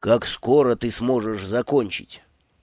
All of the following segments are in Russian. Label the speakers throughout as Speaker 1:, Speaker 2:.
Speaker 1: Как скоро ты сможешь закончить?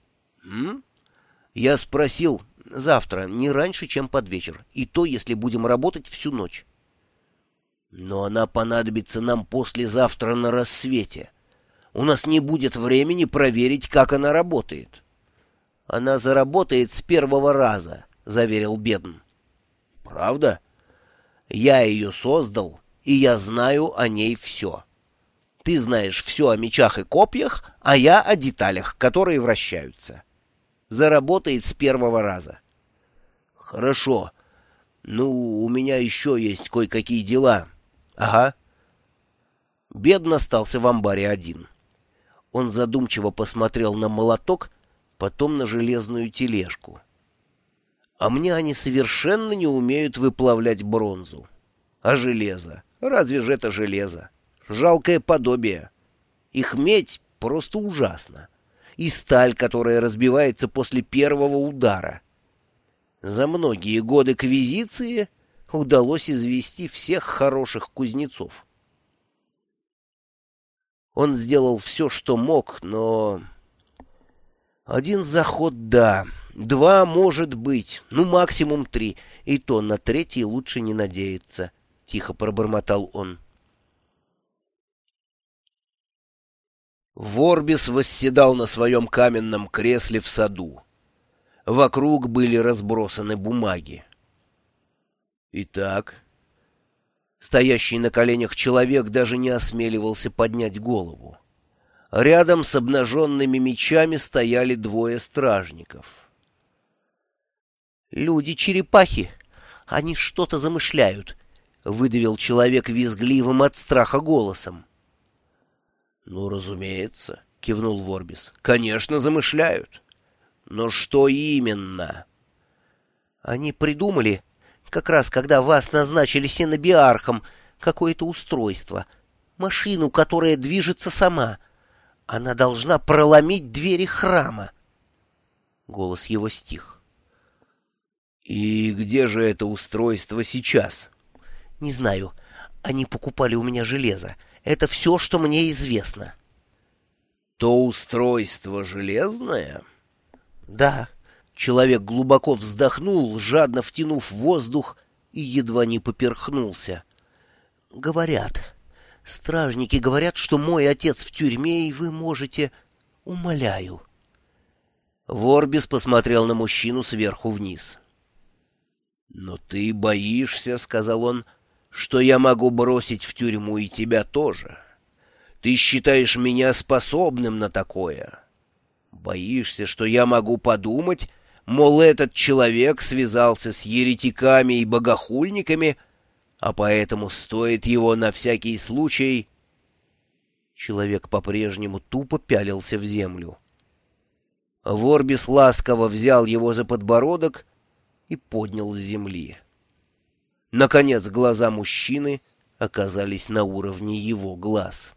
Speaker 1: Я спросил, завтра, не раньше, чем под вечер, и то, если будем работать всю ночь. Но она понадобится нам послезавтра на рассвете. У нас не будет времени проверить, как она работает. Она заработает с первого раза, заверил Бедн. Правда? Я ее создал, и я знаю о ней все. Ты знаешь все о мечах и копьях, а я о деталях, которые вращаются. Заработает с первого раза. Хорошо. Ну, у меня еще есть кое-какие дела. Ага. Бедн остался в амбаре один. Он задумчиво посмотрел на молоток, потом на железную тележку. А мне они совершенно не умеют выплавлять бронзу. А железо? Разве же это железо? Жалкое подобие. Их медь просто ужасна. И сталь, которая разбивается после первого удара. За многие годы квизиции удалось извести всех хороших кузнецов. Он сделал все, что мог, но... Один заход — да, два, может быть, ну максимум три, и то на третий лучше не надеяться, — тихо пробормотал он. Ворбис восседал на своем каменном кресле в саду. Вокруг были разбросаны бумаги. Итак, стоящий на коленях человек даже не осмеливался поднять голову. Рядом с обнаженными мечами стояли двое стражников. «Люди-черепахи, они что-то замышляют», — выдавил человек визгливым от страха голосом. «Ну, разумеется», — кивнул Ворбис, — «конечно, замышляют. Но что именно?» «Они придумали, как раз когда вас назначили синобиархом, какое-то устройство, машину, которая движется сама. Она должна проломить двери храма». Голос его стих. «И где же это устройство сейчас?» «Не знаю. Они покупали у меня железо. Это все, что мне известно». «То устройство железное?» «Да». Человек глубоко вздохнул, жадно втянув воздух, и едва не поперхнулся. «Говорят. Стражники говорят, что мой отец в тюрьме, и вы можете... Умоляю». Ворбис посмотрел на мужчину сверху вниз. «Но ты боишься, — сказал он, — что я могу бросить в тюрьму и тебя тоже. Ты считаешь меня способным на такое. Боишься, что я могу подумать, мол, этот человек связался с еретиками и богохульниками, а поэтому стоит его на всякий случай...» Человек по-прежнему тупо пялился в землю. Ворбис ласково взял его за подбородок и поднял с земли. Наконец глаза мужчины оказались на уровне его глаз.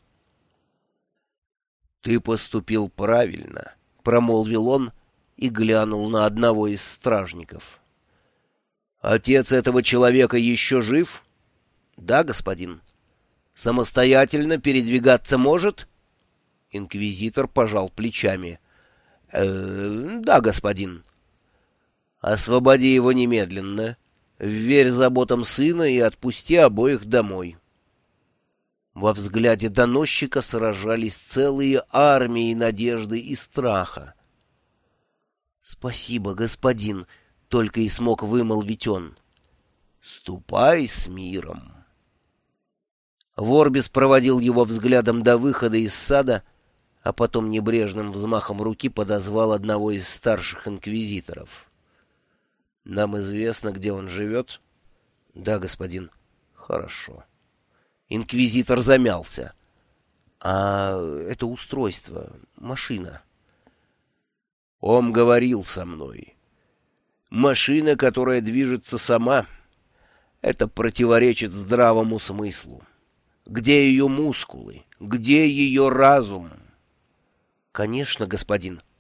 Speaker 1: «Ты поступил правильно», — промолвил он и глянул на одного из стражников. «Отец этого человека еще жив?» «Да, господин». «Самостоятельно передвигаться может?» Инквизитор пожал плечами. «Да, господин». «Освободи его немедленно, вверь заботам сына и отпусти обоих домой». Во взгляде доносчика сражались целые армии надежды и страха. «Спасибо, господин», — только и смог вымолвить он. «Ступай с миром». Ворбис проводил его взглядом до выхода из сада, а потом небрежным взмахом руки подозвал одного из старших инквизиторов. «Нам известно, где он живет?» «Да, господин». «Хорошо». Инквизитор замялся. «А это устройство, машина?» «Он говорил со мной. Машина, которая движется сама, это противоречит здравому смыслу. Где ее мускулы? Где ее разум?» «Конечно, господин».